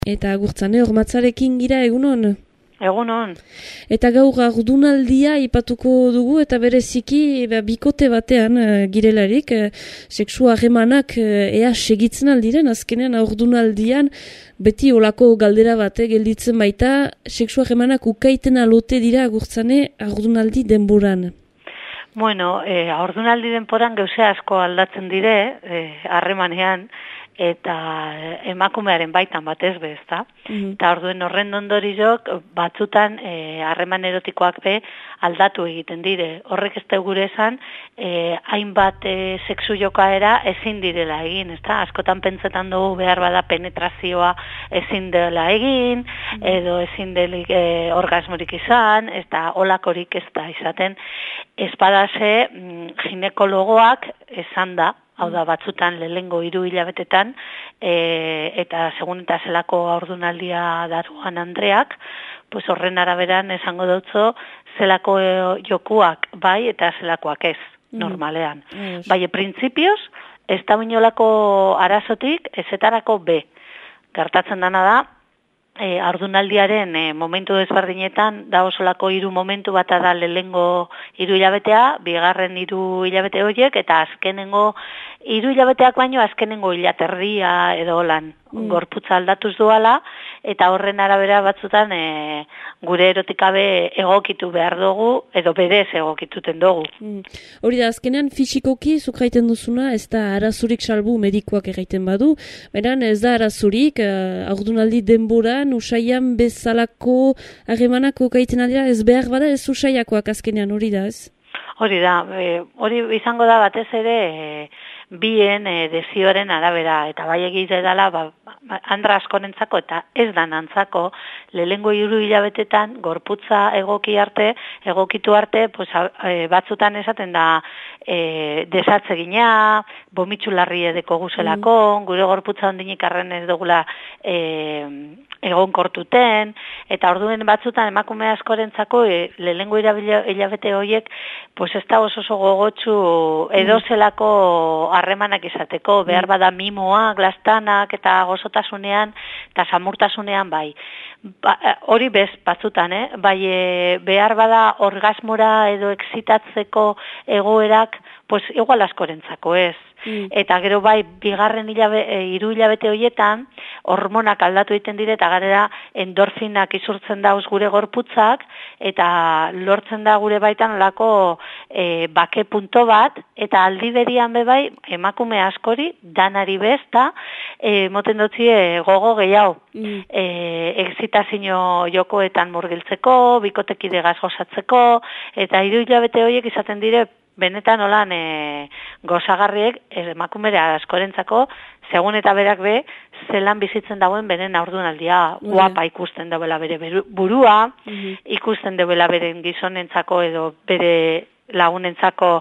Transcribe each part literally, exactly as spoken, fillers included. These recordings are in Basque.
Eta agurtzane, hormatzarekin gira egunon? Egunon. Eta gaur haurdunaldia ipatuko dugu eta bereziki ba, bikote batean uh, girelarik, uh, sexu harremanak uh, ea segitzen aldiren, azkenean haurdunaldian beti olako galdera bate gelditzen baita, sexu harremanak ukaiten alote dira agurtzane haurdunaldi denboran. Bueno, eh, haurdunaldi denboran gauze asko aldatzen dire, harremanean, eh, eta emakumearen baitan batez be, ezta? Mm-hmm. Eta orduen horren ondorizok batzutan harreman e, erotikoak be aldatu egiten dire. Horrek ez da gure esan, e, hainbat e, sexu jokaera ezin direla egin, ezta? Askotan pentsetan dugu behar bada penetrazioa ezin dela egin, mm-hmm. edo ezin delik e, orgasmorik izan, eta olakorik ez da izaten. Espadase ginekologoak esan da, hau da, batzutan lehengo hiru hilabetetan, e, eta segun eta zelako haurdunaldia daruan Andreak, pues horren araberan esango dutzo zelako e, jokuak bai eta zelakoak ez, normalean. Mm. Bai, printzipioz, ez da binolako arazotik, ezetarako be. Gertatzen dana da, E, haurdunaldiaren e, momentu desberdinetan da osolako hiru momentu bat da lehengo hiru hilabetea, bigarren hiru hilabete horiek eta azkenengo hiru hilabeteak baino azkenengo hilaterdia edo lan mm. gorputza aldatuz duala eta horren arabera batzutan e, gure erotikabe egokitu behar dugu edo berez egokituten dugu. Mm. Hori da, azkenean fisikoki zuk gaiten duzuna ez da arazurik salbu medikoak egiten badu, beran ez da arazurik uh, haurdunaldi denboran usaian bezalako harremanako gaiten aldera ez behar bada ez usaiakoak azkenean hori da ez? Hori da, e, hori izango da batez ere e, bien e, desioaren arabera, eta bai egite dela ba, andra askonentzako eta ez danantzako lehengo hiru hilabetetan gorputza egoki arte, egokitu arte, pues, e, batzutan esaten da e, desatzegina, bomitxularri edeko guzelako, mm. gure gorputza ondinik arren ez dugula e, egon kortuten, eta orduen batzutan emakume askorentzako e, lehengo hilabete horiek pues ez da oso oso gogotsu edozelako harremanak izateko, behar bada mimoak, glastanak eta gozotasunean eta samurtasunean bai. Ba, hori bez batzutan, eh? Bai e, behar bada orgasmora edo exitatzeko egoerak, pues igual askorentzako ez. Mm. Eta gero bai, bigarren hilabe, e, hiru hilabete horietan, hormonak aldatu egiten dire, eta garera endorfinak izurtzen dauz gure gorputzak, eta lortzen da gure baitan olako e, bake punto bat, eta aldi berian bebai, emakume askori, danari bezta, e, moten dutzi e, gogo gehiago. Mm. E, exitazio jokoetan murgiltzeko, bikotekide gozatzeko, eta hiru hilabete horiek izaten dire, benetan olan e, gozagarriek emakumere askorentzako, segun eta berak be, zelan bizitzen dauen beren haurdunaldia, mm. guapa ikusten dauela bere burua, mm-hmm. ikusten dauela beren gizonentzako edo bere lagunentzako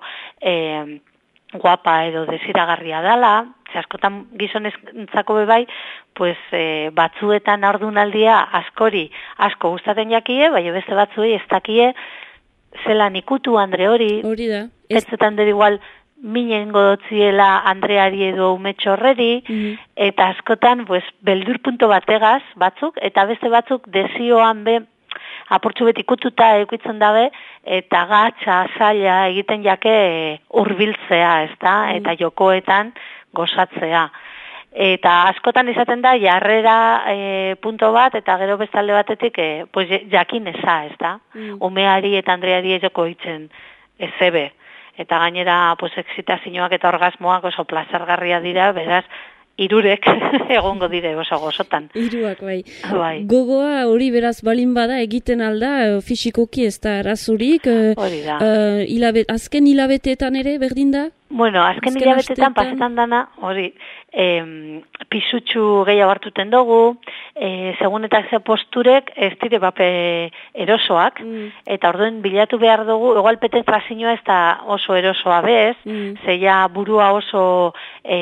e, guapa edo desiragarria dala, ze askotan gizonentzako bebai, pues, e, batzuetan haurdunaldia askori asko gustatzen jakie, bai beste batzuei ez dakie, zelan ikutu Andre hori, hori da. Ez zetan der igual minengo dotziela Andreari edo umetxorreri, mm-hmm. eta askotan pues, beldur punto bategaz batzuk, eta beste batzuk desioan be, apurtxu beti ikututa eukitzen dabe, eta gatsa, zaila egiten jake hurbiltzea, ezta, mm-hmm. eta jokoetan gozatzea. Eta askotan izaten da jarrera e, punto bat eta gero bestalde batetik e, pues, jakin eza, ezta? Mm. Umeari eta Andreari joko hitzen ezebe. Eta gainera pues, exitazioak eta orgasmoak oso plazargarria dira, beraz, irurek egongo dire oso gozotan. Iruak, bai. bai. Gogoa hori beraz balin bada egiten alda, fisikoki ez da arazurik. Hori da. Uh, hilabet, azken hilabeteetan ere, berdin da? Bueno, azken, azken hilabetetan pasetan dana, hori, eh, pisutxu gehiago hartuten dugu, eh, segun eta ze posturek ez dire bape erosoak, mm. eta orduen bilatu behar dugu, igual penetrazioa ez da oso erosoa bez, mm. zeia burua oso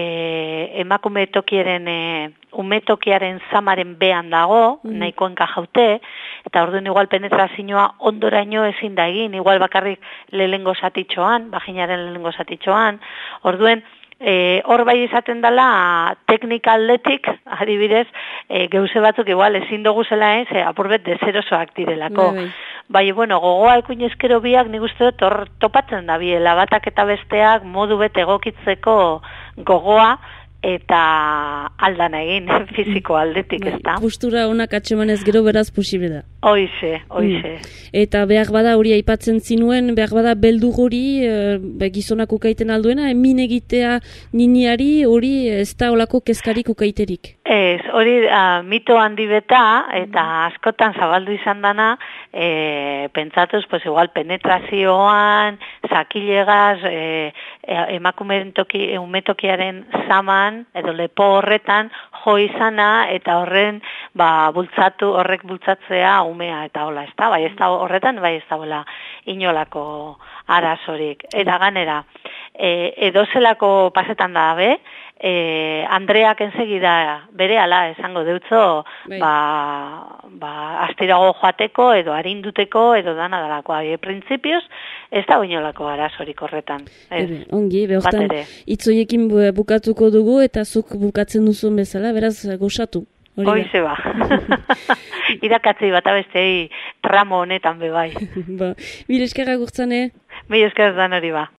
eh, emakume tokiaren, eh, umetokiaren zamaren behan dago, mm. nahiko enkajaute, eta orduen igual penetrazioa ondoraino ezin da egin, igual bakarrik lehengo zatitxoan, vaginaren lehengo zatitxoan, orduen E, hor bai izaten dela teknika aldetik, adibidez, e, geuse batzuk igual ezin dugu zela ez, e, apurbet dezerosoak direlako. Bai, bai. Bai, bueno, gogoa ikuin ezkero biak nik uste dut hor topatzen da biela, batak eta besteak modu bete egokitzeko gogoa, eta aldana egin, fiziko aldetik, ez da? Postura honak atxemanez gero beraz posible da. Hoize, hoize. Mm. Eta behar bada hori aipatzen zinuen, behar bada beldur hori, e, gizonak ukaiten alduena, emin egitea niniari hori ez da olako kezkarik ukaiterik. Ez, hori uh, mito handi beta, eta askotan zabaldu izan dana, e, pentsatuz, pues igual penetrazioan, zakilegaz, e, emakumeen toki, umetokiaren zaman, edo lepo horretan, jo izana, eta horren, ba, bultzatu, horrek bultzatzea umea eta hola, ez da? Bai, ez da horretan, bai, ez da hola inolako arazorik. Eta ganera, e, edozelako pasetan da be, e, Andreak ensegida bere ala esango deutzo, bai. ba, ba, astirago joateko, edo arinduteko, edo dana dalako. E, printzipioz, ez da inolako arazorik horretan. Ez, Ebe, ongi, behortan itzoiekin bukatuko dugu, eta zuk bukatzen duzun bezala, beraz, gozatu. Hoize ba. Irakatzei bat abestei tramo honetan bebai. Ba, mil eskerra gurtzane. Mil eskerra dan hori ba.